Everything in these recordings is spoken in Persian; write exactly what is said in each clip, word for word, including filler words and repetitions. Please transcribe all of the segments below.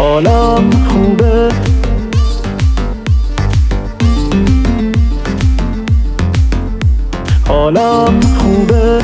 حالم خوبه، حالم خوبه.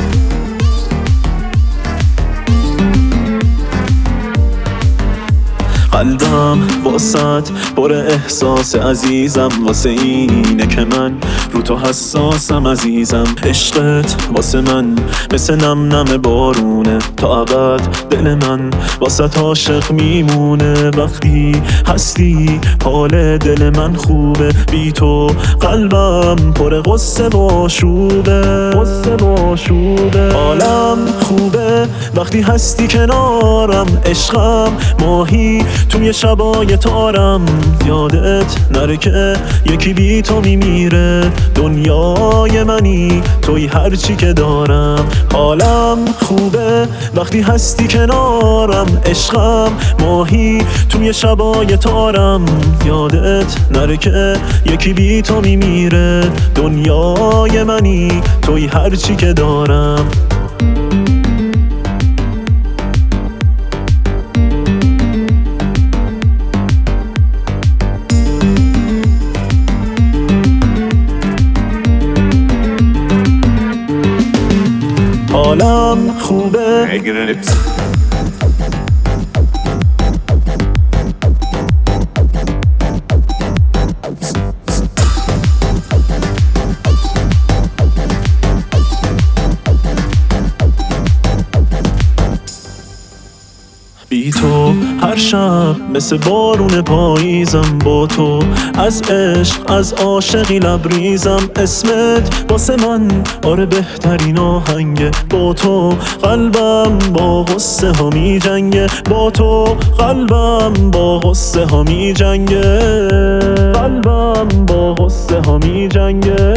قلبم واسط پر احساس عزیزم، واسه اینه که من رو تو حساسم عزیزم. عشقت واسه من مثل نم نم بارونه، تا ابد دل من واسه عاشق میمونه. وقتی هستی حال دل من خوبه، بی تو قلبم پر غصه و شوبه، غصه و شوبه. حالم خوبه وقتی هستی کنارم، عشقم ماهی توی شبای تارم. یادت نره که یکی بی تو میمیره، دنیای منی توی هرچی که دارم. حالم خوبه وقتی هستی کنارم، عشقم ماهی توی شبای تارم. یادت نره که یکی بی تو میمیره، دنیای منی توی هرچی که دارم. حالم خوبه، بی تو هر شب مثل بارون پاییزم. با تو از عشق از عاشقی لبریزم. اسمت واسه من آره بهترین آهنگه، با تو قلبم با غصه ها می جنگه، با تو قلبم با غصه ها می جنگه، قلبم با غصه ها می جنگه.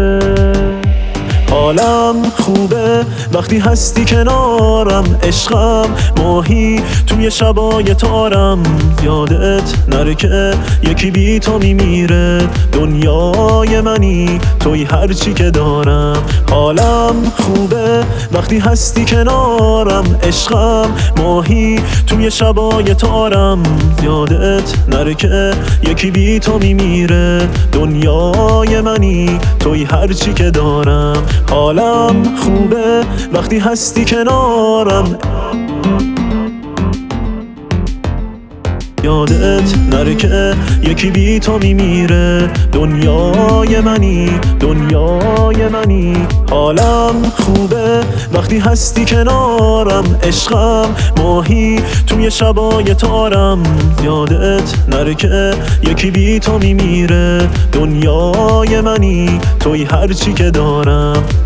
حالم خوبه وقتی هستی کنارم، عشقم ماهی توی شبای تارم. یادت نره که یکی بی تو میمیره، دنیای منی توی هرچی که دارم. حالم خوبه وقتی هستی کنارم، عشقم ماهی توی شبای تارم. یادت نره که یکی بی تو میمیره، دنیای منی توی هرچی که دارم. حالم خوبه وقتی هستی کنارم، یادت نره که یکی بی تو میمیره، دنیای منی دنیای منی. حالم خوبه وقتی هستی کنارم، عشقم ماهی توی شبای تارم. یادت نره که یکی بی تو میمیره، دنیای منی توی هرچی که دارم.